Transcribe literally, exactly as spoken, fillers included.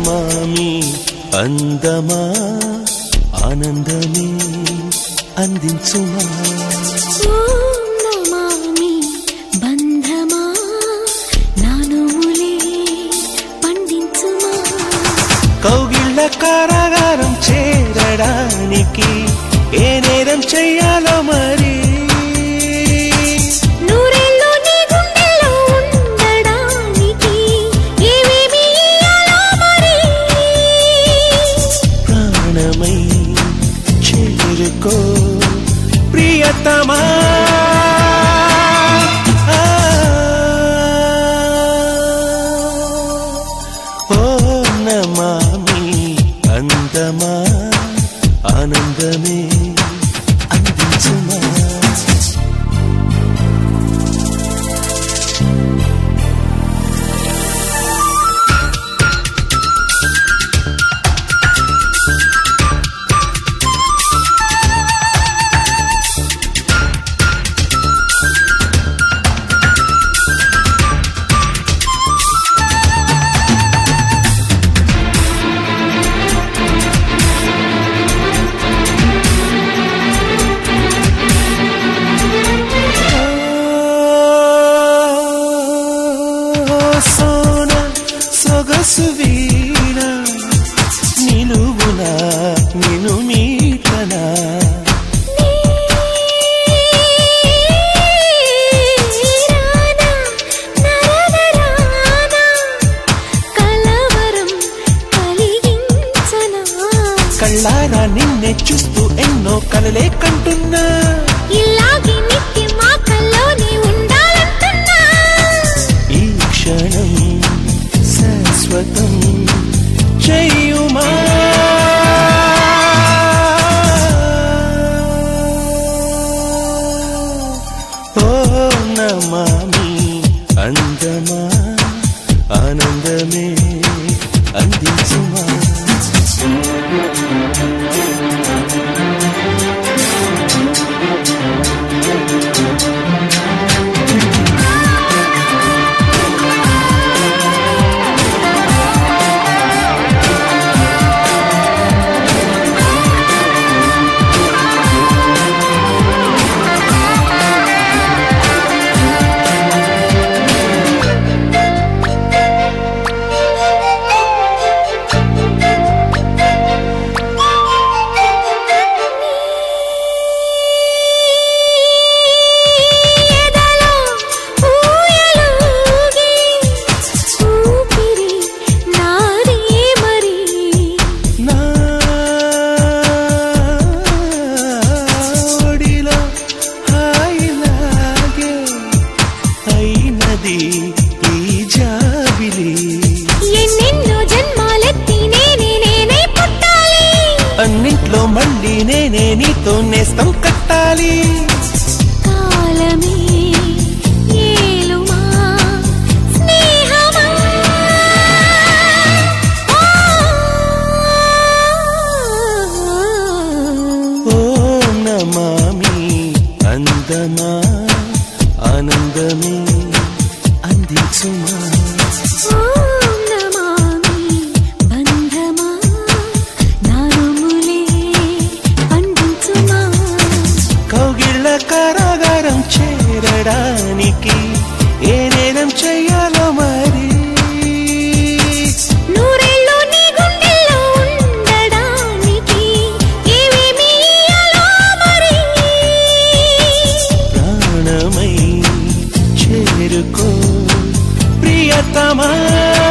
నమామి అందమా ఆనందమే అందించుమా ఓం నమామి బంధమా నానుములే పండించుమా కౌగిళ్ళ కారాగారం చేరడానికి ఏ నేరం చెయ్యాలో మరి ప్రియతమా ఓ నమామి అందమా ఆనందమే అందించుమా సొగసువీణ నిలువునా నిను మీటనా కళ్ళారా నిన్నే చూస్తూ ఎన్నో కలలే కంటున్నా ఇలాగే నిత్యం మా కల్లోనే ఉండాలంటున్నా ఈ క్షణం శాశ్వతం చెయ్యుమా ఓ నమామి అందమా ఆనందమే అందించుమా అన్నింట్లో మళ్ళీ నేనే నీతో నేస్తం కట్టాలి కాలమే ఏలుమా స్నేహమా ఓ నమామి అందమా ఆనందమే అందించుమా ఓం నమామి బంధమా నానుములే పండించుమా కౌగిళ్ళ కారాగారం చేరడానికి ఏ నేరం చెయ్యాలో మరి నూరేళ్ళు నీ గుండెల్లో ఉండడానికి ఏవేమి ఇయ్యాలో మరి ప్రాణమై చేరుకో ప్రియతమా